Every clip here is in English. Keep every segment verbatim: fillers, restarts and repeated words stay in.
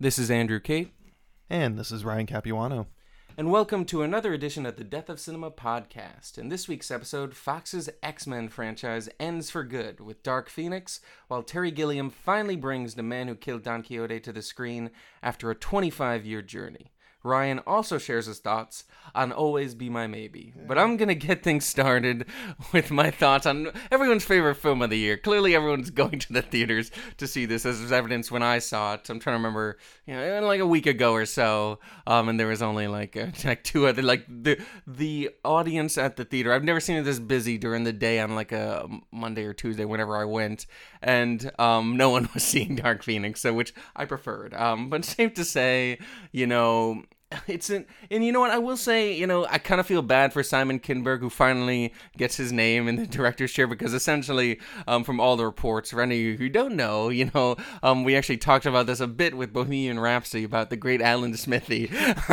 This is Andrew Cate. And this is Ryan Capuano. And welcome to another edition of the Death of Cinema podcast. In this week's episode, Fox's X-Men franchise ends for good with Dark Phoenix, while Terry Gilliam finally brings The Man Who Killed Don Quixote to the screen after a twenty-five year journey. Ryan also shares his thoughts on Always Be My Maybe. But I'm going to get things started with my thoughts on everyone's favorite film of the year. Clearly everyone's going to the theaters to see this, as was evidence when I saw it. I'm trying to remember, you know, like a week ago or so, um, and there was only like uh, like two other, like the the audience at the theater. I've never seen it this busy during the day on like a Monday or Tuesday, whenever I went, and um, no one was seeing Dark Phoenix, so which I preferred. Um, but safe to say, you know, It's an, and you know what, I will say, you know, I kind of feel bad for Simon Kinberg, who finally gets his name in the director's chair, because essentially, um, from all the reports, for any of you who don't know, you know, um, we actually talked about this a bit with Bohemian Rhapsody, about the great Alan Smithy,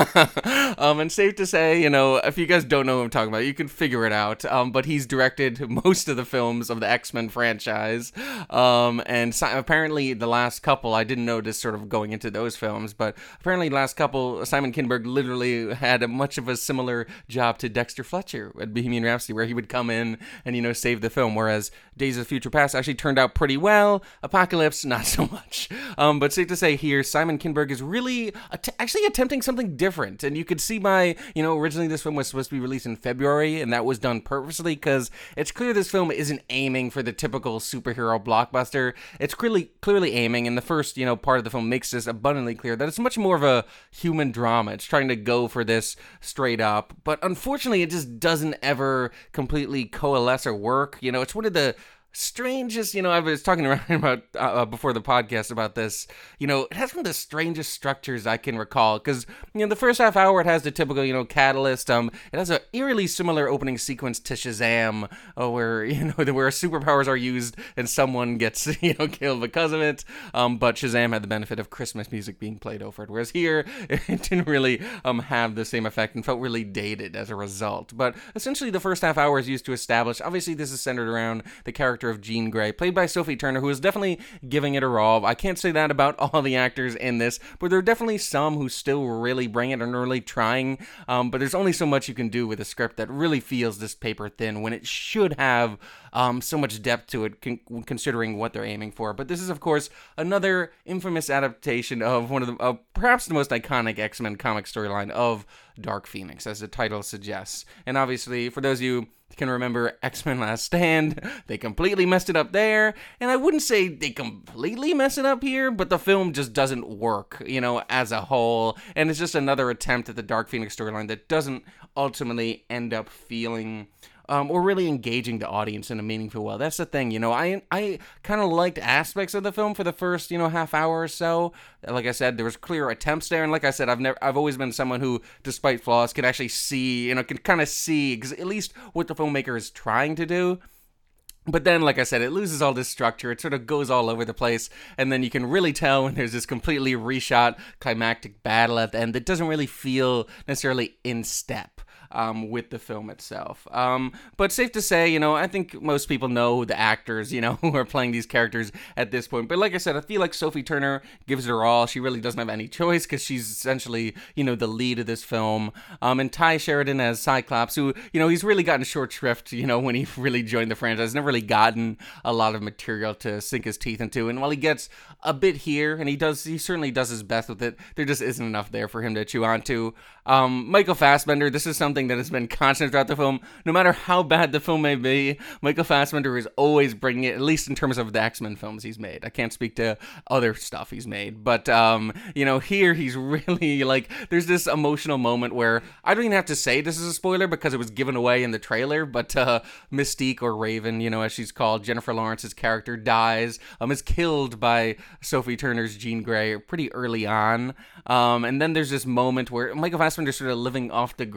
um, and safe to say, you know, if you guys don't know what I'm talking about, you can figure it out, um, but he's directed most of the films of the X-Men franchise, um, and si- apparently the last couple, I didn't notice sort of going into those films, but apparently the last couple, Simon Kinberg literally had a much of a similar job to Dexter Fletcher at Bohemian Rhapsody, where he would come in and, you know, save the film, whereas Days of Future Past actually turned out pretty well. Apocalypse, not so much. Um, but safe to say here, Simon Kinberg is really att- actually attempting something different, and you could see by, you know, originally this film was supposed to be released in February, and that was done purposely, because it's clear this film isn't aiming for the typical superhero blockbuster. It's clearly, clearly aiming, and the first, you know, part of the film makes this abundantly clear, that it's much more of a human drama. It's trying to go for this straight up, but unfortunately it just doesn't ever completely coalesce or work. You know, it's one of the strangest, you know, I was talking around about uh, before the podcast about this, you know, it has one of the strangest structures I can recall, because, you know, the first half hour, it has the typical, you know, catalyst, um, it has a eerily similar opening sequence to Shazam, uh, where, you know, where superpowers are used and someone gets, you know, killed because of it, um, but Shazam had the benefit of Christmas music being played over it, whereas here, it didn't really, um, have the same effect and felt really dated as a result. But essentially the first half hour is used to establish, obviously this is centered around the character of Jean Grey, played by Sophie Turner, who is definitely giving it her all. I can't say that about all the actors in this, but there are definitely some who still really bring it and are really trying, um, but there's only so much you can do with a script that really feels this paper thin, when it should have um, so much depth to it, con- considering what they're aiming for. But this is, of course, another infamous adaptation of one of the, uh, perhaps the most iconic X-Men comic storyline of Dark Phoenix, as the title suggests. And obviously, for those of you can remember X-Men Last Stand, they completely messed it up there, and I wouldn't say they completely mess it up here, but the film just doesn't work, you know, as a whole, and it's just another attempt at the Dark Phoenix storyline that doesn't ultimately end up feeling Um, or really engaging the audience in a meaningful way. That's the thing, you know, I I kind of liked aspects of the film for the first, you know, half hour or so. Like I said, there was clear attempts there, and like I said, I've never, I've always been someone who, despite flaws, can actually see, you know, can kind of see at least what the filmmaker is trying to do. But then, like I said, it loses all this structure. It sort of goes all over the place. And then you can really tell when there's this completely reshot climactic battle at the end that doesn't really feel necessarily in step um, with the film itself. Um, but safe to say, you know, I think most people know the actors, you know, who are playing these characters at this point. But like I said, I feel like Sophie Turner gives it her all. She really doesn't have any choice, because she's essentially, you know, the lead of this film. Um, and Ty Sheridan as Cyclops, who, you know, he's really gotten short shrift, you know, when he really joined the franchise. Never really gotten a lot of material to sink his teeth into, and while he gets a bit here, and he does, he certainly does his best with it, there just isn't enough there for him to chew on to. Um, Michael Fassbender, this is something that has been constant throughout the film. No matter how bad the film may be, Michael Fassbender is always bringing it, at least in terms of the X-Men films he's made. I can't speak to other stuff he's made, but, um, you know, here he's really, like, there's this emotional moment where, I don't even have to say this is a spoiler because it was given away in the trailer, but, uh, Mystique, or Raven, you know, as she's called, Jennifer Lawrence's character, dies, um, is killed by Sophie Turner's Jean Grey pretty early on, um, and then there's this moment where Michael Fassbender sort of living off the grid, and this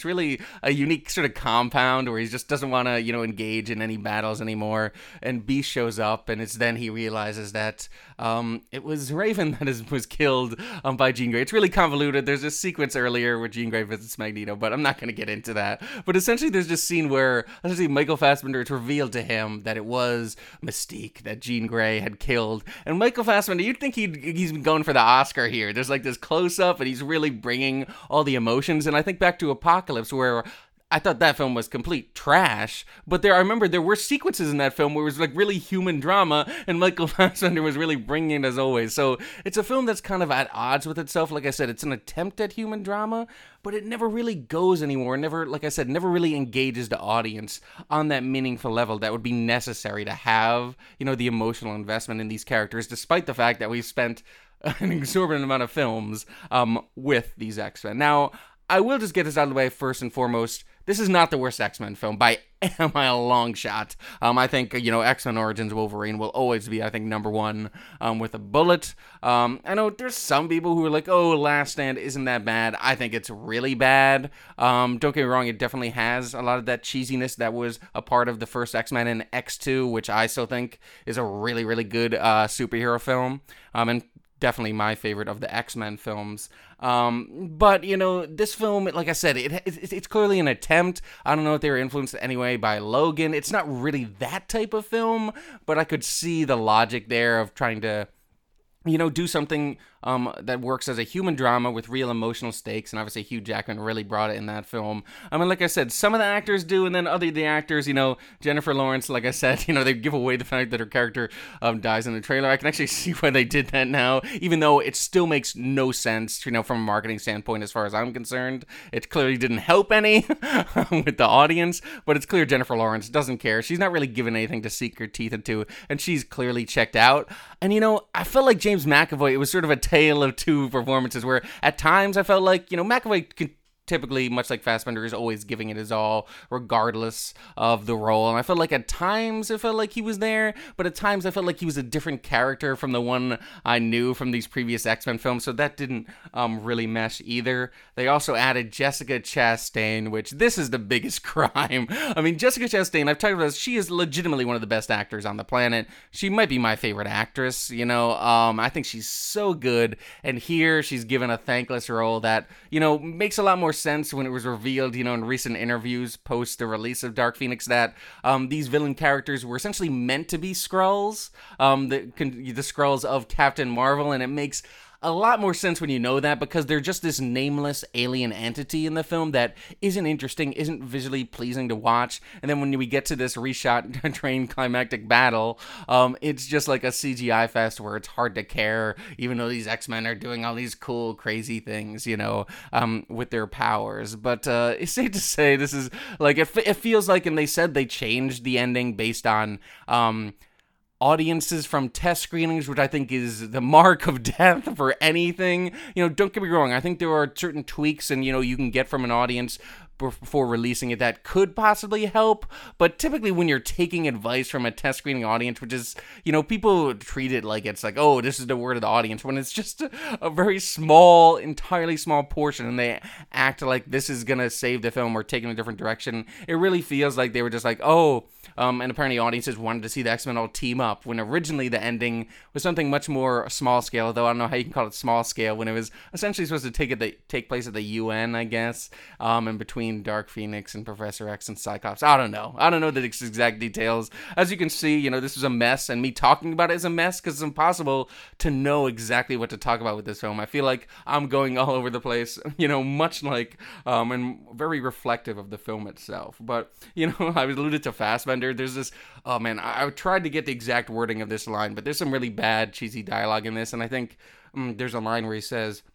this really a unique sort of compound where he just doesn't want to, you know, engage in any battles anymore. And Beast shows up, and it's then he realizes that um, it was Raven that is, was killed um, by Jean Grey. It's really convoluted. There's a sequence earlier where Jean Grey visits Magneto, but I'm not going to get into that. But essentially, there's this scene where essentially Michael Fassbender, it's revealed to him that it was Mystique that Jean Grey had killed. And Michael Fassbender, you'd think he'd, he's been going for the Oscar here. There's like this close-up, and he's really bringing all the emotions. And I think back to Apocalypse, where I thought that film was complete trash, but there, I remember there were sequences in that film where it was like really human drama, and Michael Fassbender was really bringing it as always. So it's a film that's kind of at odds with itself. Like I said, it's an attempt at human drama, but it never really goes anywhere. Never, like I said, never really engages the audience on that meaningful level that would be necessary to have, you know, the emotional investment in these characters, despite the fact that we've spent an exorbitant amount of films um, with these X-Men. Now, I will just get this out of the way first and foremost. This is not the worst X-Men film by a mile long shot. Um, I think, you know, X-Men Origins Wolverine will always be, I think, number one um, with a bullet. Um, I know there's some people who are like, oh, Last Stand isn't that bad. I think it's really bad. Um, don't get me wrong, it definitely has a lot of that cheesiness that was a part of the first X-Men and X two, which I still think is a really, really good uh, superhero film. Um, and definitely my favorite of the X-Men films. Um, but, you know, this film, like I said, it, it it's clearly an attempt. I don't know if they were influenced anyway by Logan. It's not really that type of film, but I could see the logic there of trying to, you know, do something um, that works as a human drama with real emotional stakes, and obviously Hugh Jackman really brought it in that film. I mean, like I said, some of the actors do, and then other the actors, you know, Jennifer Lawrence, like I said, you know, they give away the fact that her character um, dies in the trailer. I can actually see why they did that now, even though it still makes no sense, you know, from a marketing standpoint as far as I'm concerned. It clearly didn't help any with the audience, but it's clear Jennifer Lawrence doesn't care. She's not really given anything to sink her teeth into, and she's clearly checked out. And, you know, I felt like James McAvoy, it was sort of a tale of two performances where at times I felt like, you know, McAvoy could typically, much like Fassbender, is always giving it his all, regardless of the role. And I felt like at times it felt like he was there, but at times I felt like he was a different character from the one I knew from these previous X-Men films, so that didn't um, really mesh either. They also added Jessica Chastain, which this is the biggest crime. I mean, Jessica Chastain, I've talked about this, she is legitimately one of the best actors on the planet. She might be my favorite actress, you know. Um, I think she's so good, and here she's given a thankless role that, you know, makes a lot more sense when it was revealed, you know, in recent interviews post the release of Dark Phoenix that um, these villain characters were essentially meant to be Skrulls, um, the, the Skrulls of Captain Marvel, and it makes a lot more sense when you know that, because they're just this nameless alien entity in the film that isn't interesting, isn't visually pleasing to watch. And then when we get to this reshot train climactic battle, um, it's just like a C G I fest where it's hard to care, even though these X-Men are doing all these cool, crazy things, you know, um, with their powers. But uh, it's safe to say this is like, it, it feels like, and they said they changed the ending based on Um, audiences from test screenings, which I think is the mark of death for anything. You know, don't get me wrong, I think there are certain tweaks and, you know, you can get from an audience before releasing it that could possibly help, but typically when you're taking advice from a test screening audience, which is, you know, people treat it like it's like, oh, this is the word of the audience, when it's just a, a very small, entirely small portion, and they act like this is gonna save the film or take in a different direction. It really feels like they were just like, oh, um, and apparently audiences wanted to see the X-Men all team up, when originally the ending was something much more small scale, though I don't know how you can call it small scale, when it was essentially supposed to take it the, take place at the U N, I guess, um, in between Dark Phoenix and Professor X and Cyclops. I don't know. I don't know the exact details. As you can see, you know, this is a mess, and me talking about it is a mess because it's impossible to know exactly what to talk about with this film. I feel like I'm going all over the place, you know, much like, um, and very reflective of the film itself. But, you know, I alluded to Fassbender. There's this, oh man, I, I tried to get the exact wording of this line, but there's some really bad, cheesy dialogue in this, and I think um, there's a line where he says,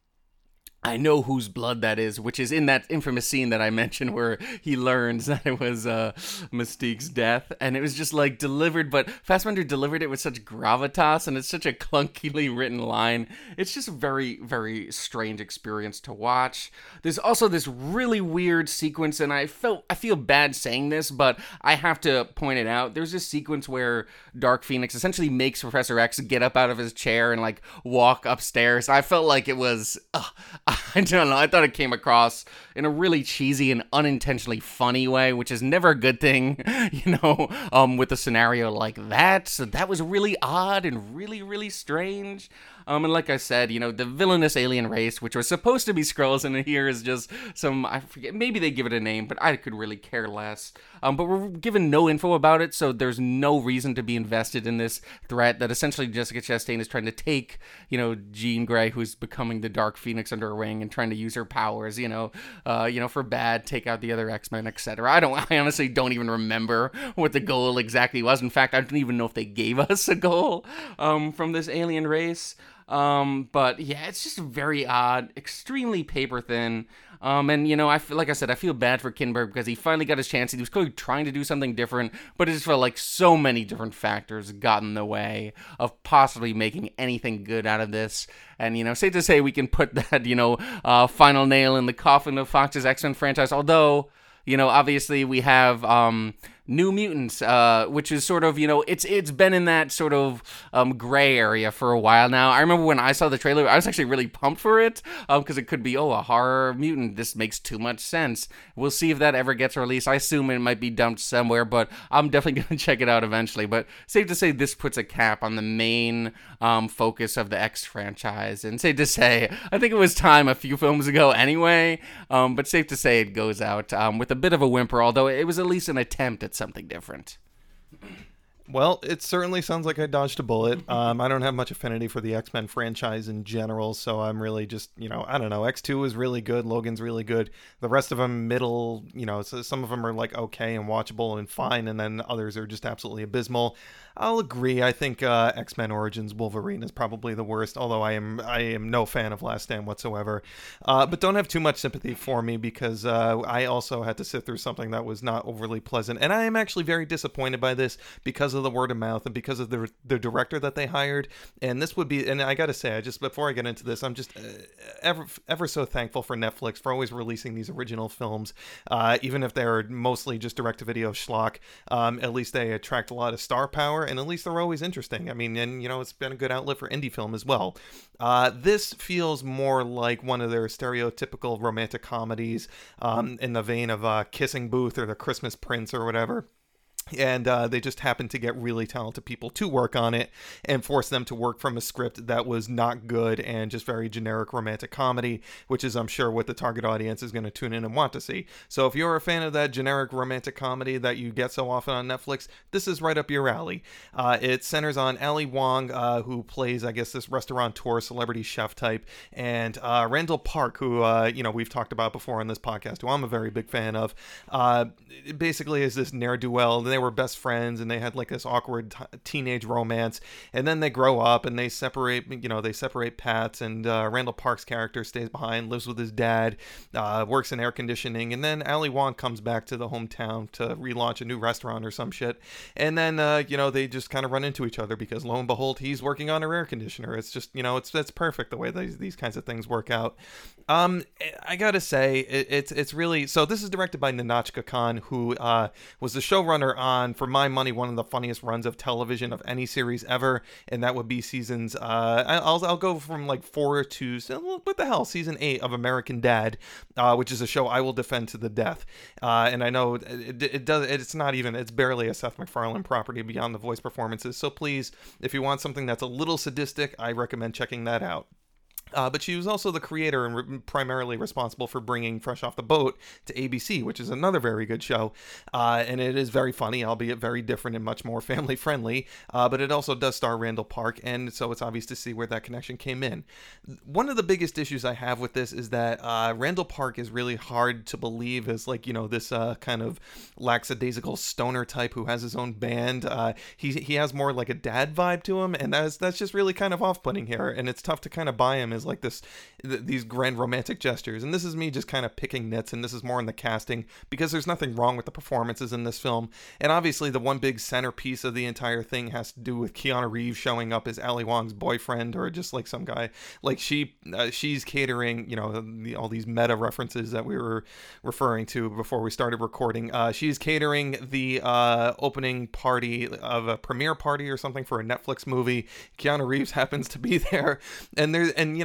I know whose blood that is, which is in that infamous scene that I mentioned where he learns that it was uh, Mystique's death, and it was just like delivered, but Fassbender delivered it with such gravitas, and it's such a clunkily written line. It's just a very, very strange experience to watch. There's also this really weird sequence, and I felt I feel bad saying this, but I have to point it out. There's this sequence where Dark Phoenix essentially makes Professor X get up out of his chair and like walk upstairs. I felt like it was. Uh, I don't know. I thought it came across in a really cheesy and unintentionally funny way, which is never a good thing, you know, um, with a scenario like that. So that was really odd and really, really strange. Um, and like I said, you know, the villainous alien race, which was supposed to be Skrulls, and here is just some, I forget, maybe they give it a name, but I could really care less. Um, but we're given no info about it, so there's no reason to be invested in this threat that essentially Jessica Chastain is trying to take, you know, Jean Grey, who's becoming the Dark Phoenix under a ring, and trying to use her powers, you know, uh, you know, for bad, take out the other X-Men, et cetera. I don't, I honestly don't even remember what the goal exactly was. In fact, I don't even know if they gave us a goal um, from this alien race. Um, but yeah, it's just very odd, extremely paper thin. Um, and you know, I feel, like I said, I feel bad for Kinberg because he finally got his chance. He was clearly trying to do something different, but it just felt like so many different factors got in the way of possibly making anything good out of this. And you know, safe to say we can put that, you know, uh, final nail in the coffin of Fox's X-Men franchise. Although, you know, obviously we have, um, New Mutants, uh, which is sort of, you know, it's it's been in that sort of um, gray area for a while now. I remember when I saw the trailer, I was actually really pumped for it, because um, it could be, oh, a horror mutant. This makes too much sense. We'll see if that ever gets released. I assume it might be dumped somewhere, but I'm definitely going to check it out eventually. But safe to say, this puts a cap on the main um, focus of the X franchise. And safe to say, I think it was time a few films ago anyway, um, but safe to say it goes out um, with a bit of a whimper, although it was at least an attempt at something different. Well, it certainly sounds like I dodged a bullet. Um, I don't have much affinity for the X-Men franchise in general, so I'm really just, you know, I don't know. X two is really good. Logan's really good. The rest of them, middle, you know, so some of them are like okay and watchable and fine, and then others are just absolutely abysmal. I'll agree. I think uh, X-Men Origins Wolverine is probably the worst, although I am I am no fan of Last Stand whatsoever. Uh, but don't have too much sympathy for me because uh, I also had to sit through something that was not overly pleasant. And I am actually very disappointed by this because of the word of mouth and because of the the director that they hired. And this would be, and I got to say, I just before I get into this, I'm just uh, ever ever so thankful for Netflix for always releasing these original films, uh, even if they're mostly just direct-to-video schlock. Um, at least they attract a lot of star power. And at least they're always interesting. I mean, and, you know, it's been a good outlet for indie film as well. Uh, this feels more like one of their stereotypical romantic comedies um, in the vein of uh, Kissing Booth or The Christmas Prince or whatever. And uh, they just happened to get really talented people to work on it and force them to work from a script that was not good and just very generic romantic comedy, which is, I'm sure, what the target audience is going to tune in and want to see. So if you're a fan of that generic romantic comedy that you get so often on Netflix, this is right up your alley. Uh, it centers on Ali Wong, uh, who plays, I guess, this restaurateur, celebrity chef type, and uh, Randall Park, who, uh, you know, we've talked about before on this podcast, who I'm a very big fan of. Uh, basically is this ne'er-do-well. They were best friends and they had like this awkward t- teenage romance, and then they grow up and they separate, you know, they separate paths, and uh, Randall Park's character stays behind, lives with his dad, uh, works in air conditioning, and then Ali Wong comes back to the hometown to relaunch a new restaurant or some shit, and then uh, you know, they just kind of run into each other because lo and behold, he's working on her air conditioner. It's just, you know, it's that's perfect the way these, these kinds of things work out. Um, I gotta say, it, it's it's really, so this is directed by Nahnatchka Khan, who uh, was the showrunner on, for my money, one of the funniest runs of television of any series ever, and that would be seasons, uh, I'll, I'll go from like four to, what the hell, season eight of American Dad, uh, which is a show I will defend to the death. Uh, and I know it, it does, it's not even, it's barely a Seth MacFarlane property beyond the voice performances, so please, if you want something that's a little sadistic, I recommend checking that out. Uh, but she was also the creator and re- primarily responsible for bringing Fresh Off the Boat to A B C, which is another very good show. Uh, and it is very funny, albeit very different and much more family friendly. Uh, but it also does star Randall Park, and so it's obvious to see where that connection came in. One of the biggest issues I have with this is that uh, Randall Park is really hard to believe as, like, you know, this uh, kind of lackadaisical stoner type who has his own band. Uh, he he has more like a dad vibe to him, and that's that's just really kind of off-putting here. And it's tough to kind of buy him as like this th- these grand romantic gestures. And this is me just kind of picking nits, and this is more in the casting, because there's nothing wrong with the performances in this film. And obviously the one big centerpiece of the entire thing has to do with Keanu Reeves showing up as Ali Wong's boyfriend, or just like some guy. Like she uh, she's catering, you know, the, all these meta references that we were referring to before we started recording. Uh, she's catering the uh, opening party of a premiere party or something for a Netflix movie. Keanu Reeves happens to be there, and there and you know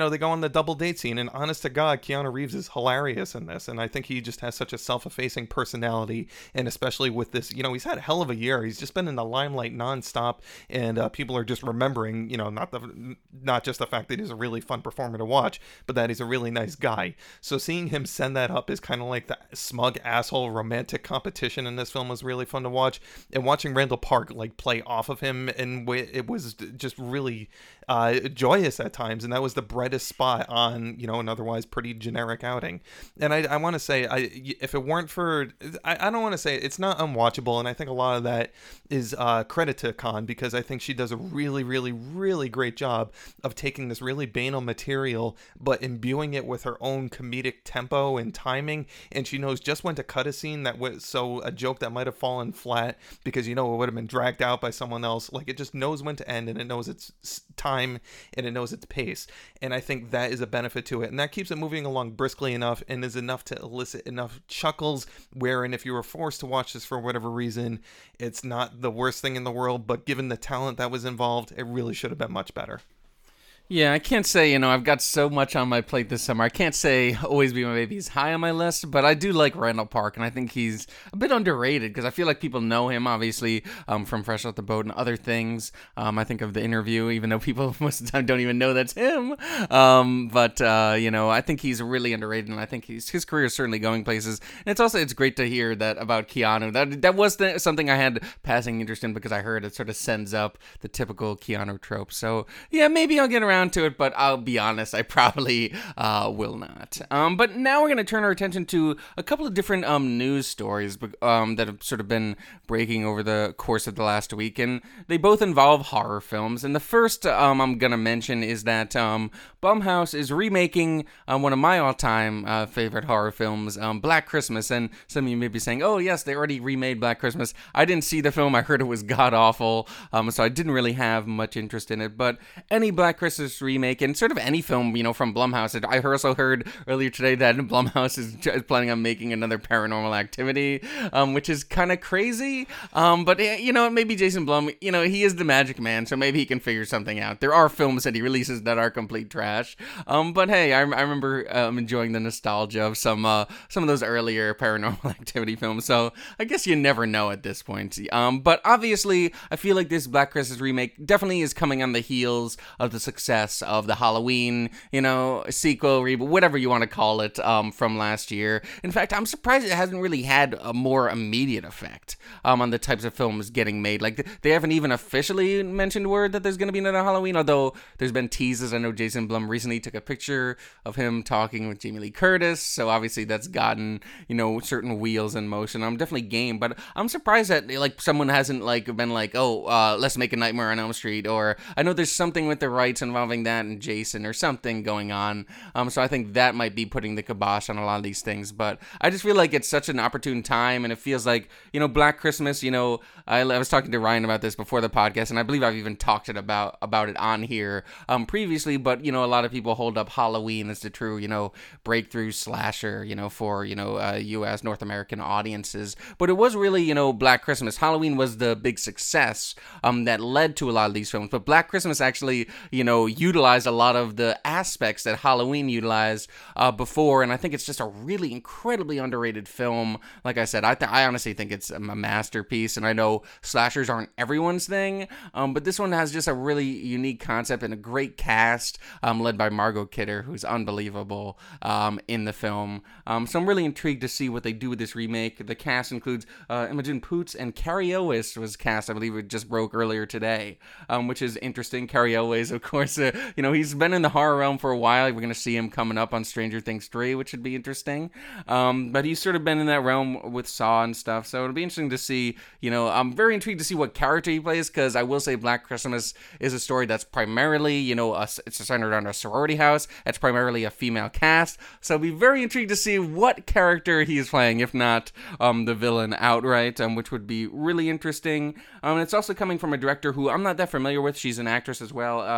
know, they go on the double date scene, and honest to God, Keanu Reeves is hilarious in this, and I think he just has such a self-effacing personality, and especially with this, you know, he's had a hell of a year. He's just been in the limelight nonstop, and uh, people are just remembering, you know, not the not just the fact that he's a really fun performer to watch, but that he's a really nice guy. So seeing him send that up is kind of like the smug asshole romantic competition in this film was really fun to watch, and watching Randall Park like play off of him, and it was just really uh, joyous at times, and that was the brightest spot on, you know, an otherwise pretty generic outing. And I, I want to say, I if it weren't for, I, I don't want to say it, it's not unwatchable, and I think a lot of that is uh, credit to Khan, because I think she does a really, really, really great job of taking this really banal material, but imbuing it with her own comedic tempo and timing, and she knows just when to cut a scene that was, so a joke that might have fallen flat, because, you know, it would have been dragged out by someone else, like it just knows when to end, and it knows its time, and it knows its pace, and I think that is a benefit to it, and that keeps it moving along briskly enough, and is enough to elicit enough chuckles, wherein if you were forced to watch this for whatever reason, it's not the worst thing in the world, but given the talent that was involved, it really should have been much better. Yeah, I can't say, you know, I've got so much on my plate this summer. I can't say Always Be My Baby is high on my list, but I do like Randall Park, and I think he's a bit underrated, because I feel like people know him, obviously, um, from Fresh Off the Boat and other things. Um, I think of The Interview, even though people most of the time don't even know that's him. Um, but, uh, you know, I think he's really underrated, and I think he's, his career is certainly going places. And it's also, it's great to hear that about Keanu. That that was the, something I had passing interest in, because I heard it sort of sends up the typical Keanu trope. So, yeah, maybe I'll get around to it, but I'll be honest, I probably uh, will not. Um, but now we're going to turn our attention to a couple of different um, news stories um, that have sort of been breaking over the course of the last week, and they both involve horror films. And the first um, I'm going to mention is that um, Blumhouse is remaking um, one of my all-time uh, favorite horror films, um, Black Christmas. And some of you may be saying, oh yes, they already remade Black Christmas. I didn't see the film. I heard it was god-awful, um, so I didn't really have much interest in it. But any Black Christmas remake, and sort of any film, you know, from Blumhouse. I also heard earlier today that Blumhouse is planning on making another Paranormal Activity, um, which is kind of crazy. Um, but, you know, maybe Jason Blum, you know, he is the magic man, so maybe he can figure something out. There are films that he releases that are complete trash. Um, but hey, I, I remember um, enjoying the nostalgia of some uh, some of those earlier Paranormal Activity films, so I guess you never know at this point. Um, but obviously, I feel like this Black Christmas remake definitely is coming on the heels of the success of the Halloween, you know, sequel, reboot, whatever you want to call it, um, from last year. In fact, I'm surprised it hasn't really had a more immediate effect um, on the types of films getting made. Like, they haven't even officially mentioned word that there's going to be another Halloween, although there's been teases. I know Jason Blum recently took a picture of him talking with Jamie Lee Curtis, so obviously that's gotten, you know, certain wheels in motion. I'm definitely game, but I'm surprised that, like, someone hasn't, like, been like, oh, uh, let's make a Nightmare on Elm Street, or I know there's something with the rights involving that and Jason or something going on, um, so I think that might be putting the kibosh on a lot of these things, but I just feel like it's such an opportune time, and it feels like, you know, Black Christmas, you know, I, I was talking to Ryan about this before the podcast, and I believe I've even talked it about, about it on here um, previously, but, you know, a lot of people hold up Halloween as the true, you know, breakthrough slasher, you know, for, you know, uh, U S, North American audiences, but it was really, you know, Black Christmas. Halloween was the big success um, that led to a lot of these films, but Black Christmas actually, you know, utilized a lot of the aspects that Halloween utilized uh, before, and I think it's just a really incredibly underrated film. Like I said, I, th- I honestly think it's a masterpiece, and I know slashers aren't everyone's thing, um, but this one has just a really unique concept and a great cast, um, led by Margot Kidder, who's unbelievable um, in the film. Um, so I'm really intrigued to see what they do with this remake. The cast includes uh, Imogen Poots, and Carrie Elwes was cast, I believe it just broke earlier today, um, which is interesting. Carrie Elwes, of course, uh, you know, he's been in the horror realm for a while. We're going to see him coming up on Stranger Things three, which would be interesting. Um, but he's sort of been in that realm with Saw and stuff, so it'll be interesting to see, you know, I'm very intrigued to see what character he plays, because I will say Black Christmas is a story that's primarily, you know, a, it's centered around a sorority house. It's primarily a female cast, so I'll be very intrigued to see what character he's playing, if not um, the villain outright, um, which would be really interesting. Um, and it's also coming from a director who I'm not that familiar with. She's an actress as well, uh,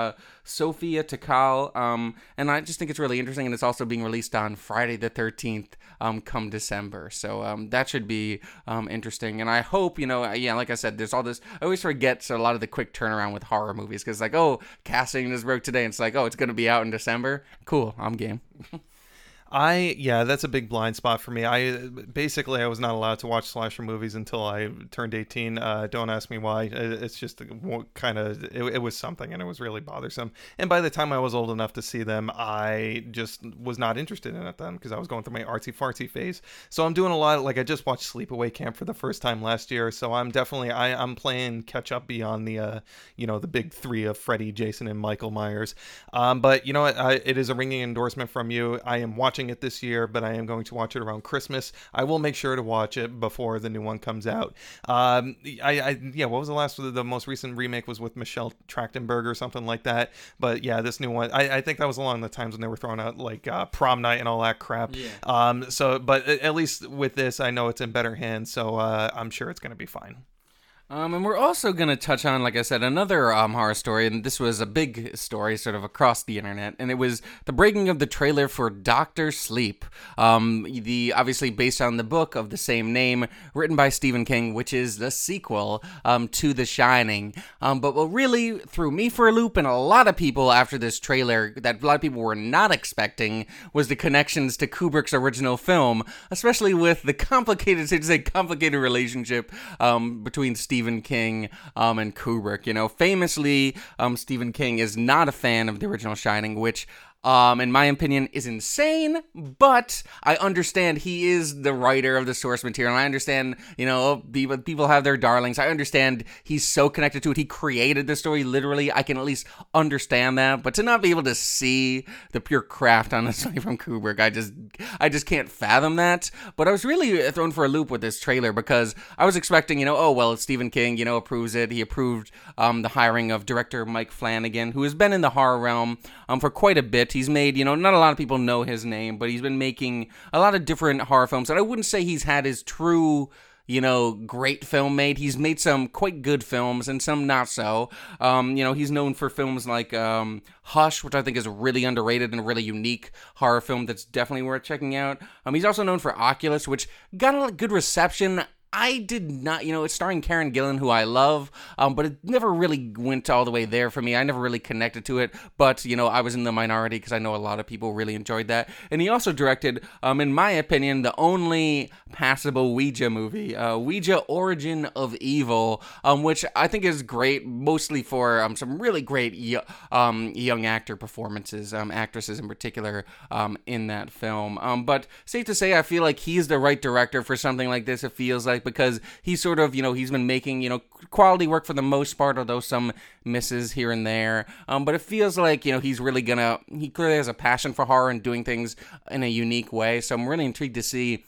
Sofia Takal, um, and I just think it's really interesting, and it's also being released on Friday the thirteenth, um, come December, so um, that should be um, interesting, and I hope, you know, yeah, like I said, there's all this, I always forget so a lot of the quick turnaround with horror movies, because like, oh, casting is broke today, and it's like, oh, it's going to be out in December, cool, I'm game. I yeah, that's a big blind spot for me. I basically I was not allowed to watch slasher movies until I turned eighteen. Uh, don't ask me why. It's just kind of it, it was something, and it was really bothersome. And by the time I was old enough to see them, I just was not interested in it then because I was going through my artsy fartsy phase. So I'm doing a lot. Like I just watched Sleepaway Camp for the first time last year, so I'm definitely I I'm playing catch up beyond the uh you know the big three of Freddy, Jason, and Michael Myers. Um, but you know what? I, it is a ringing endorsement from you. I am watching it this year, but I am going to watch it around Christmas. I will make sure to watch it before the new one comes out. Um, I, I yeah, what was the last? The most recent remake was with Michelle Trachtenberg or something like that. But yeah, this new one, I, I think that was along the times when they were throwing out like uh, Prom Night and all that crap. Yeah. Um, so, but at least with this, I know it's in better hands, so uh, I'm sure it's going to be fine. Um, and we're also going to touch on, like I said, another um, horror story, and this was a big story sort of across the internet, and it was the breaking of the trailer for Doctor Sleep, um, the obviously based on the book of the same name, written by Stephen King, which is the sequel um, to The Shining. Um, but what really threw me for a loop, and a lot of people after this trailer, that a lot of people were not expecting, was the connections to Kubrick's original film, especially with the complicated, to say complicated relationship um, between Stephen Stephen King um, and Kubrick. You know, famously, um, Stephen King is not a fan of the original Shining, which Um, in my opinion, is insane, but I understand he is the writer of the source material, and I understand, you know, people, people have their darlings. I understand he's so connected to it. He created the story, literally. I can at least understand that, but to not be able to see the pure craft, honestly, from Kubrick, I just, I just can't fathom that. But I was really thrown for a loop with this trailer, because I was expecting, you know, oh, well, Stephen King, you know, approves it. He approved um, the hiring of director Mike Flanagan, who has been in the horror realm um, for quite a bit. He's made, you know, not a lot of people know his name, but he's been making a lot of different horror films. And I wouldn't say he's had his true, you know, great film made. He's made some quite good films and some not so. Um, you know, he's known for films like um, Hush, which I think is a really underrated and a really unique horror film that's definitely worth checking out. Um, he's also known for Oculus, which got a good reception. I did not, you know, it's starring Karen Gillan, who I love, um, but it never really went all the way there for me. I never really connected to it, but, you know, I was in the minority because I know a lot of people really enjoyed that. And he also directed, um, in my opinion, the only passable Ouija movie, uh, Ouija Origin of Evil, um, which I think is great, mostly for um, some really great y- um, young actor performances, um, actresses in particular, um, in that film. Um, but safe to say, I feel like he's the right director for something like this, it feels like, because he's sort of, you know, he's been making, you know, quality work for the most part, although some misses here and there. Um, but it feels like, you know, he's really gonna, he clearly has a passion for horror and doing things in a unique way. So I'm really intrigued to see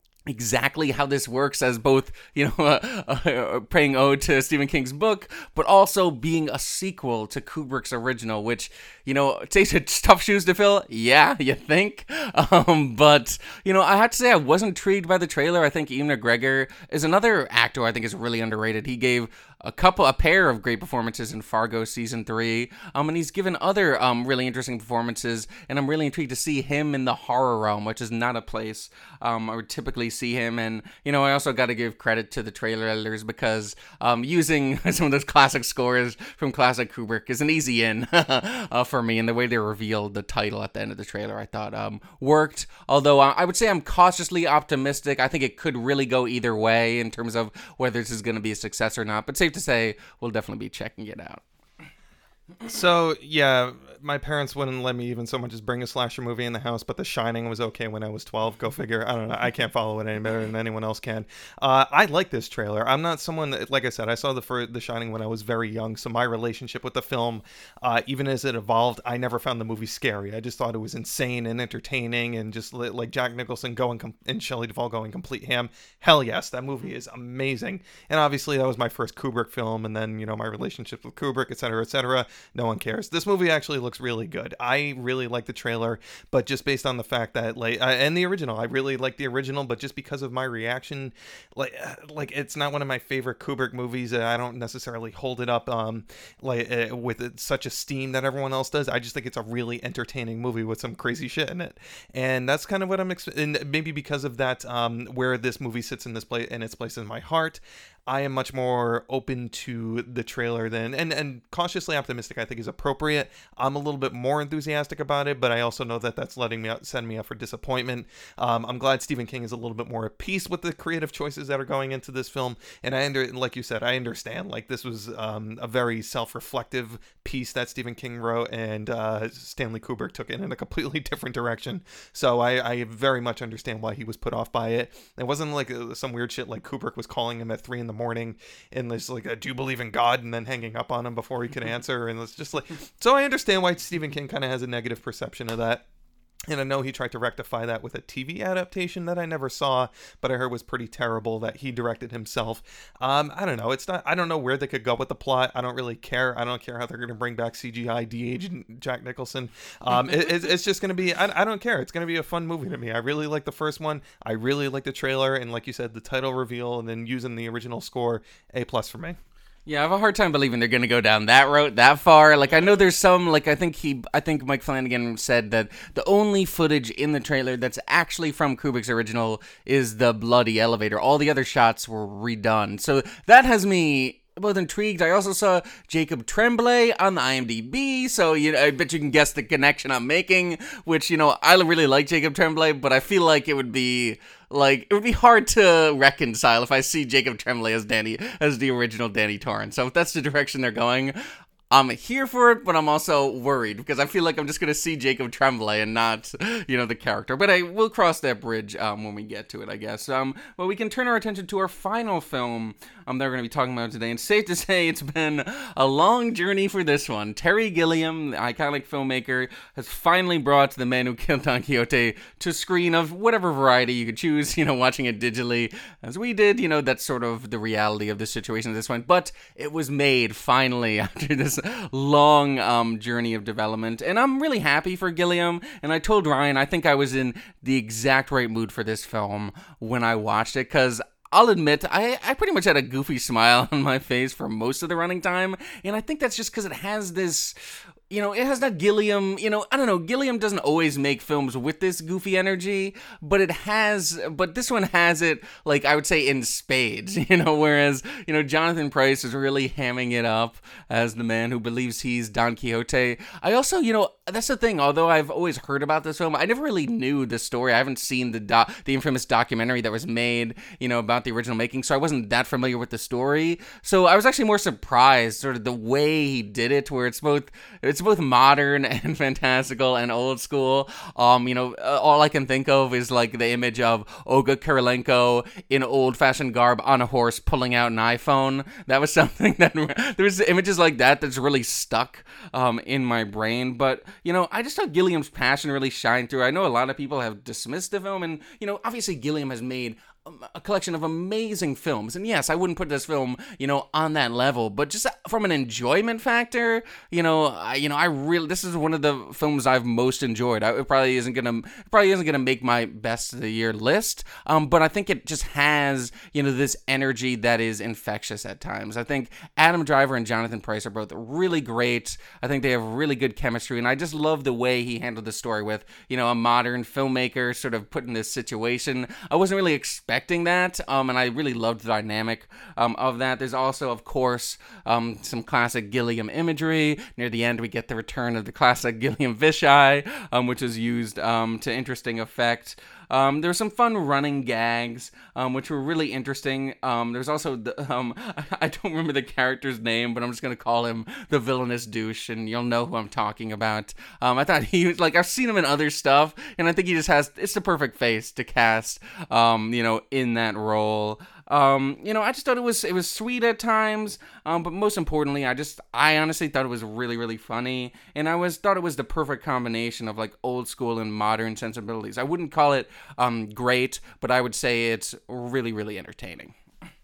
exactly how this works as both, you know, uh, uh, paying ode to Stephen King's book, but also being a sequel to Kubrick's original, which, you know, takes tough shoes to fill. Yeah, you think? Um, but, you know, I have to say I was intrigued by the trailer. I think Ewan McGregor is another actor I think is really underrated. He gave a couple, a pair of great performances in Fargo season three, um, and he's given other um really interesting performances, and I'm really intrigued to see him in the horror realm, which is not a place um I would typically see him. And, you know, I also got to give credit to the trailer editors, because um using some of those classic scores from classic Kubrick is an easy in uh, for me, and the way they revealed the title at the end of the trailer I thought um worked, although uh, I would say I'm cautiously optimistic. I think it could really go either way in terms of whether this is going to be a success or not, but safe to say we'll definitely be checking it out. So, yeah, my parents wouldn't let me even so much as bring a slasher movie in the house, but The Shining was okay when I was twelve. Go figure. I don't know. I can't follow it any better than anyone else can. Uh, I like this trailer. I'm not someone that, like I said, I saw the first, The Shining when I was very young, so my relationship with the film, uh, even as it evolved, I never found the movie scary. I just thought it was insane and entertaining, and just like Jack Nicholson going com- and Shelley Duvall going complete ham. Hell yes, that movie is amazing. And obviously that was my first Kubrick film, and then, you know, my relationship with Kubrick, et cetera, et cetera. no one cares. This movie actually looks really good. I really like the trailer, but just based on the fact that like uh, and the original, I really like the original, but just because of my reaction, like uh, like it's not one of my favorite Kubrick movies. I don't necessarily hold it up um like uh, with such esteem that everyone else does. I just think it's a really entertaining movie with some crazy shit in it, and that's kind of what I'm expecting. Maybe because of that, um, where this movie sits in this place in its place in my heart, I am much more open to the trailer than and and cautiously optimistic. I think is appropriate. I'm a little bit more enthusiastic about it, but I also know that that's letting me out, send me up for disappointment. Um, I'm glad Stephen King is a little bit more at peace with the creative choices that are going into this film, and I under like you said, I understand. Like this was um, a very self-reflective piece that Stephen King wrote, and uh, Stanley Kubrick took it in a completely different direction. So I, I very much understand why he was put off by it. It wasn't like some weird shit like Kubrick was calling him at three in the morning and there's like a, do you believe in God, and then hanging up on him before he could answer, and it's just like, so I understand why Stephen King kind of has a negative perception of that. And I know he tried to rectify that with a T V adaptation that I never saw, but I heard was pretty terrible that he directed himself. Um, I don't know. It's not. I don't know where they could go with the plot. I don't really care. I don't care how they're going to bring back C G I de-aged Jack Nicholson. Um, it, it's, it's just going to be. I, I don't care. It's going to be a fun movie to me. I really like the first one. I really like the trailer, and like you said, the title reveal, and then using the original score. A plus for me. Yeah, I have a hard time believing they're going to go down that road that far. Like, I know there's some, like, I think he, I think Mike Flanagan said that the only footage in the trailer that's actually from Kubrick's original is the bloody elevator. All the other shots were redone. So that has me both intrigued. I also saw Jacob Tremblay on the I M D B, so you know, I bet you can guess the connection I'm making, which, you know, I really like Jacob Tremblay, but I feel like it would be... Like, it would be hard to reconcile if I see Jacob Tremblay as Danny, as the original Danny Torrance. So if that's the direction they're going, I'm here for it, but I'm also worried because I feel like I'm just going to see Jacob Tremblay and not, you know, the character. But I will cross that bridge um, when we get to it, I guess. Um, well, we can turn our attention to our final film um, that we're going to be talking about today. And safe to say it's been a long journey for this one. Terry Gilliam, the iconic filmmaker, has finally brought The Man Who Killed Don Quixote to screen of whatever variety you could choose, you know, watching it digitally, as we did. You know, that's sort of the reality of the situation at this point. But it was made, finally, after this long um, journey of development, and I'm really happy for Gilliam. And I told Ryan I think I was in the exact right mood for this film when I watched it, because I'll admit, I, I pretty much had a goofy smile on my face for most of the running time, and I think that's just because it has this... You know, it has that Gilliam, you know, I don't know, Gilliam doesn't always make films with this goofy energy, but it has, but this one has it, like, I would say in spades, you know, whereas, you know, Jonathan Pryce is really hamming it up as the man who believes he's Don Quixote. I also, you know, that's the thing, although I've always heard about this film, I never really knew the story. I haven't seen the do- the infamous documentary that was made, you know, about the original making, so I wasn't that familiar with the story. So I was actually more surprised, sort of the way he did it, where it's both, it's both modern and fantastical and old school. Um, you know, all I can think of is like the image of Olga Kurylenko in old-fashioned garb on a horse pulling out an iPhone. That was something that there's images like that that's really stuck um, in my brain. But you know, I just thought Gilliam's passion really shined through. I know a lot of people have dismissed the film, and you know, obviously Gilliam has made a collection of amazing films, and yes, I wouldn't put this film, you know, on that level, but just from an enjoyment factor, you know, I, you know, I really, this is one of the films I've most enjoyed. I, it probably isn't gonna, probably isn't gonna make my best of the year list, um, but I think it just has, you know, this energy that is infectious at times. I think Adam Driver and Jonathan Pryce are both really great. I think they have really good chemistry, and I just love the way he handled the story with, you know, a modern filmmaker sort of put in this situation. I wasn't really expecting expecting that, um, and I really loved the dynamic um, of that. There's also, of course, um, some classic Gilliam imagery. Near the end, we get the return of the classic Gilliam fisheye, um, which is used um, to interesting effect. Um, there were some fun running gags, um, which were really interesting. Um, there's also, the, um, I don't remember the character's name, but I'm just going to call him the villainous douche, and you'll know who I'm talking about. Um, I thought he was, like, I've seen him in other stuff, and I think he just has, it's the perfect face to cast, um, you know, in that role. Um, you know, I just thought it was, it was sweet at times, um, but most importantly, I just, I honestly thought it was really, really funny, and I was, thought it was the perfect combination of, like, old school and modern sensibilities. I wouldn't call it, um, great, but I would say it's really, really entertaining.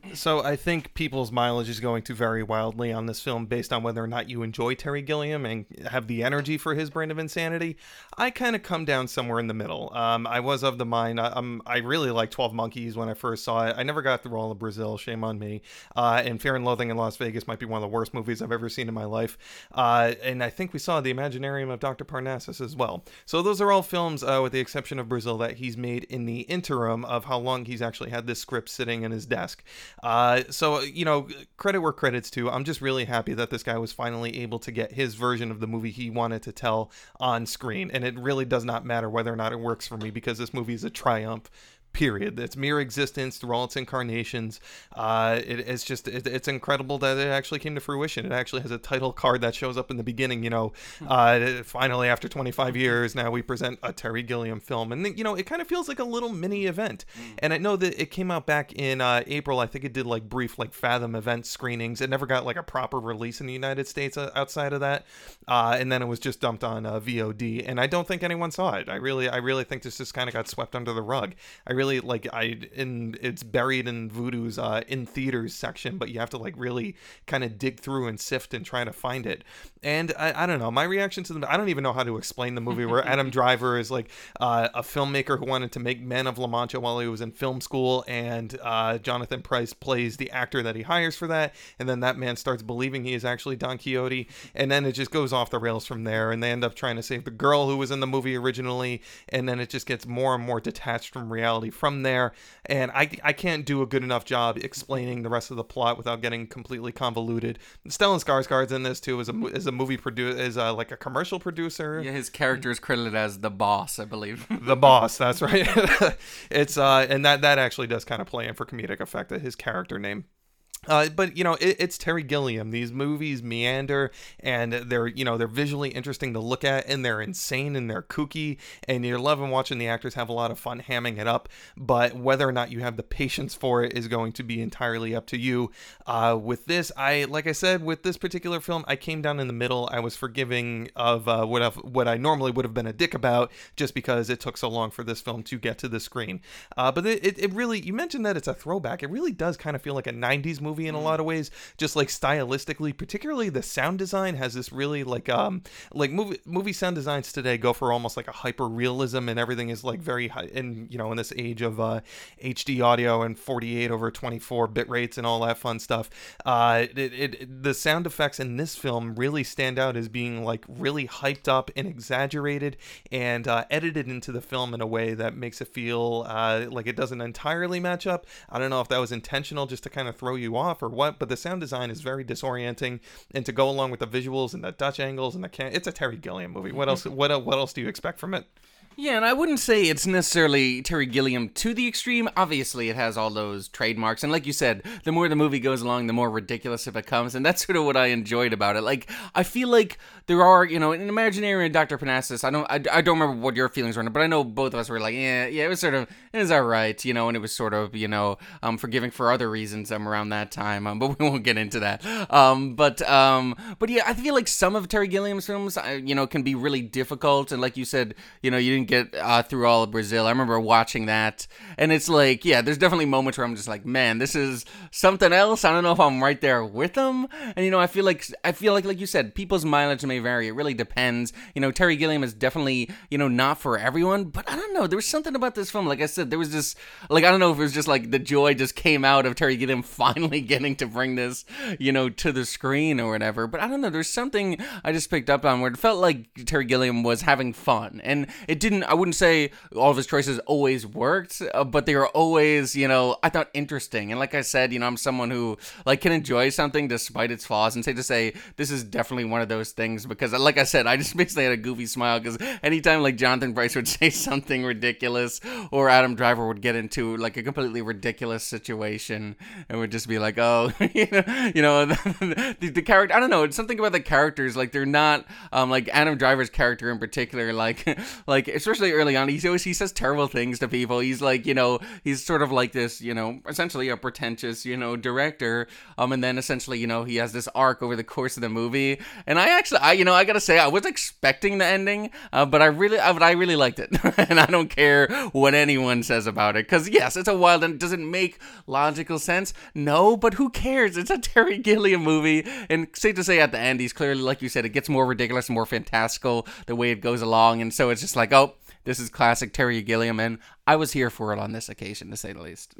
So I think people's mileage is going to vary wildly on this film based on whether or not you enjoy Terry Gilliam and have the energy for his brand of insanity. I kind of come down somewhere in the middle. Um, I was of the mind, I, um, I really liked twelve Monkeys when I first saw it. I never got through all of Brazil, shame on me. Uh, and Fear and Loathing in Las Vegas might be one of the worst movies I've ever seen in my life. Uh, and I think we saw The Imaginarium of Doctor Parnassus as well. So those are all films, uh, with the exception of Brazil, that he's made in the interim of how long he's actually had this script sitting in his desk. Uh, so, you know, credit where credit's due. I'm just really happy that this guy was finally able to get his version of the movie he wanted to tell on screen. And it really does not matter whether or not it works for me, because this movie is a triumph. Period. It's mere existence through all its incarnations. Uh, it, it's just, it, it's incredible that it actually came to fruition. It actually has a title card that shows up in the beginning, you know, uh, finally after twenty-five years, now we present a Terry Gilliam film. And, you know, it kind of feels like a little mini event. And I know that it came out back in uh, April. I think it did like brief, like Fathom event screenings. It never got like a proper release in the United States uh, outside of that. Uh, and then it was just dumped on uh, V O D. And I don't think anyone saw it. I really, I really think this just kind of got swept under the rug. I really Really, like I in it's buried in Vudu's uh in theaters section, but you have to like really kind of dig through and sift and try to find it. And I, I don't know, my reaction to them, I don't even know how to explain the movie, where Adam Driver is like uh, a filmmaker who wanted to make Man of La Mancha while he was in film school, and uh, Jonathan Pryce plays the actor that he hires for that, and then that man starts believing he is actually Don Quixote, and then it just goes off the rails from there, and they end up trying to save the girl who was in the movie originally, and then it just gets more and more detached from reality from there. And I, I can't do a good enough job explaining the rest of the plot without getting completely convoluted. Stellan Skarsgård's in this too, as a as a movie producer, as a, like a commercial producer. Yeah, his character is credited as the boss, I believe. The boss, that's right. It's uh, and that that actually does kind of play in for comedic effect, that his character name. Uh, but, you know, it, it's Terry Gilliam. These movies meander, and they're, you know, they're visually interesting to look at, and they're insane, and they're kooky, and you're loving watching the actors have a lot of fun hamming it up. But whether or not you have the patience for it is going to be entirely up to you. Uh, with this, I, like I said, with this particular film, I came down in the middle. I was forgiving of uh, what I've, what I normally would have been a dick about, just because it took so long for this film to get to the screen. Uh, but it, it, it really, you mentioned that it's a throwback. It really does kind of feel like a nineties movie. Movie in a lot of ways, just like stylistically, particularly the sound design has this really like um like movie movie sound designs today go for almost like a hyper realism, and everything is like very high, and you know, in this age of uh H D audio and forty-eight over twenty-four bit rates and all that fun stuff, uh it, it the sound effects in this film really stand out as being like really hyped up and exaggerated, and uh, edited into the film in a way that makes it feel uh like it doesn't entirely match up. I don't know if that was intentional, just to kind of throw you off or what, but the sound design is very disorienting, and to go along with the visuals and the Dutch angles and the can it's a Terry Gilliam movie. What else what what else do you expect from it? Yeah, and I wouldn't say it's necessarily Terry Gilliam to the extreme. Obviously, it has all those trademarks, and like you said, the more the movie goes along, the more ridiculous it becomes, and that's sort of what I enjoyed about it. Like, I feel like there are, you know, in Imaginarium and Doctor Parnassus, I don't, I, I don't remember what your feelings were on it, but I know both of us were like, yeah, yeah, it was sort of, it was all right, you know, and it was sort of, you know, um, forgiving for other reasons um, around that time, um, but we won't get into that. Um, but, um, but yeah, I feel like some of Terry Gilliam's films, you know, can be really difficult, and like you said, you know, you didn't get uh, through all of Brazil. I remember watching that, and it's like, yeah, there's definitely moments where I'm just like, man, this is something else. I don't know if I'm right there with them, and you know, I feel like, I feel like, like you said, people's mileage may vary. It really depends. You know, Terry Gilliam is definitely, you know, not for everyone, but I don't know. There was something about this film. Like I said, there was just, like, I don't know if it was just like the joy just came out of Terry Gilliam finally getting to bring this, you know, to the screen or whatever. But I don't know. There's something I just picked up on where it felt like Terry Gilliam was having fun, and it didn't. I wouldn't say all of his choices always worked, uh, but they were always, you know, I thought interesting. And like I said, you know, I'm someone who like can enjoy something despite its flaws, and say to say this is definitely one of those things because, like I said, I just basically had a goofy smile because anytime like Jonathan Pryce would say something ridiculous, or Adam Driver would get into like a completely ridiculous situation, and would just be like, oh, you know, you know, the, the, the character. I don't know. It's something about the characters. Like they're not um like Adam Driver's character in particular. Like like especially early on, he's always he says terrible things to people. He's like, you know, he's sort of like this, you know, essentially a pretentious, you know, director. Um, and then essentially, you know, he has this arc over the course of the movie. And I actually, I, you know, I gotta say, I was expecting the ending, uh, but I really, I, but I really liked it, and I don't care what anyone says about it, because yes, it's a wild and does it make logical sense? No, but who cares? It's a Terry Gilliam movie, and safe to say, at the end, he's clearly, like you said, it gets more ridiculous, more fantastical the way it goes along, and so it's just like, oh, this is classic Terry Gilliam, and I was here for it on this occasion, to say the least.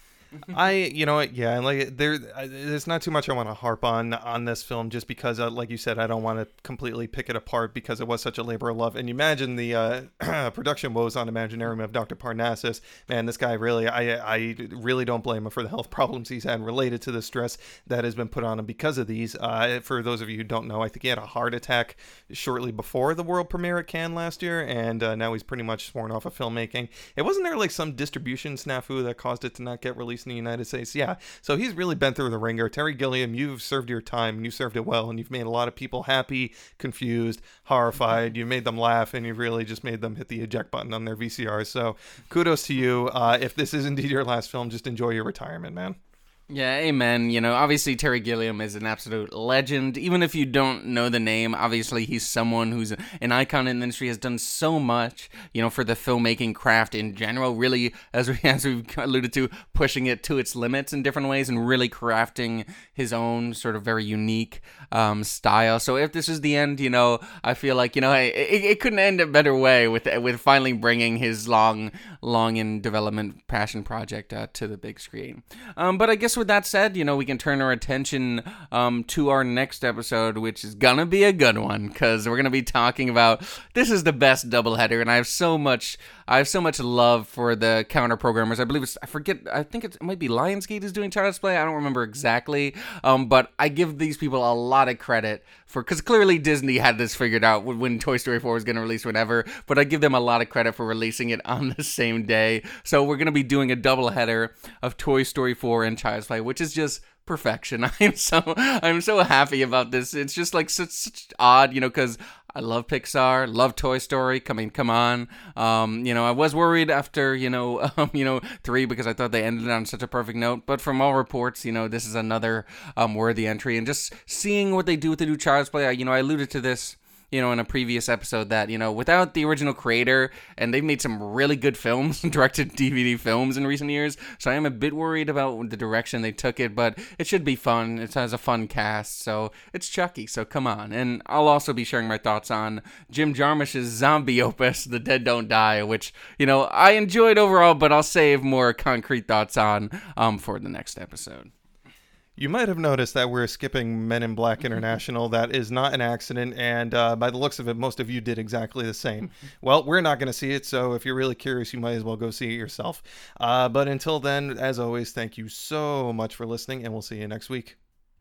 I, you know what, yeah, like there, there's not too much I want to harp on on this film, just because, uh, like you said, I don't want to completely pick it apart because it was such a labor of love. And you imagine the uh, production woes on Imaginarium of Doctor Parnassus. Man, this guy really, I, I really don't blame him for the health problems he's had related to the stress that has been put on him because of these. Uh, for those of you who don't know, I think he had a heart attack shortly before the world premiere at Cannes last year, and uh, now he's pretty much sworn off of filmmaking. It wasn't there like some distribution snafu that caused it to not get released in the United States? Yeah, so he's really been through the ringer. Terry Gilliam, you've served your time, and you served it well, and you've made a lot of people happy, confused, horrified. You made them laugh, and you really just made them hit the eject button on their V C Rs. So kudos to you. Uh, if this is indeed your last film, just enjoy your retirement, man. Yeah, amen. You know, obviously Terry Gilliam is an absolute legend. Even if you don't know the name, obviously he's someone who's an icon in the industry, has done so much, you know, for the filmmaking craft in general, really, as, we, as we've alluded to, pushing it to its limits in different ways and really crafting his own sort of very unique um, style. So if this is the end, you know, I feel like, you know, hey, it, it couldn't end a better way with with finally bringing his long, long in development passion project uh, to the big screen. Um, but I guess with that said, you know, we can turn our attention um, to our next episode, which is gonna be a good one, because we're gonna be talking about, this is the best doubleheader, and I have so much, I have so much love for the counter programmers. I believe it's, I forget, I think it's, it might be Lionsgate is doing Child's Play. I don't remember exactly, um, but I give these people a lot of credit for, because clearly Disney had this figured out when Toy Story four was gonna release whenever, but I give them a lot of credit for releasing it on the same day. So we're gonna be doing a doubleheader of Toy Story four and Child's Play, which is just perfection. I'm so I'm so happy about this. It's just like such, such odd, you know, because I love Pixar, love Toy Story. I mean, come on. Um, you know, I was worried after, you know, um, you know, three, because I thought they ended on such a perfect note. But from all reports, you know, this is another um, worthy entry. And just seeing what they do with the new Child's Play, I, you know, I alluded to this, you know, in a previous episode, that, you know, without the original creator, and they've made some really good films, directed D V D films in recent years, so I am a bit worried about the direction they took it, but it should be fun. It has a fun cast, so it's Chucky, so come on. And I'll also be sharing my thoughts on Jim Jarmusch's zombie opus, The Dead Don't Die, which, you know, I enjoyed overall, but I'll save more concrete thoughts on um, for the next episode. You might have noticed that we're skipping Men in Black International. That is not an accident, and uh, by the looks of it, most of you did exactly the same. Well, we're not going to see it, so if you're really curious, you might as well go see it yourself. Uh, but until then, as always, thank you so much for listening, and we'll see you next week.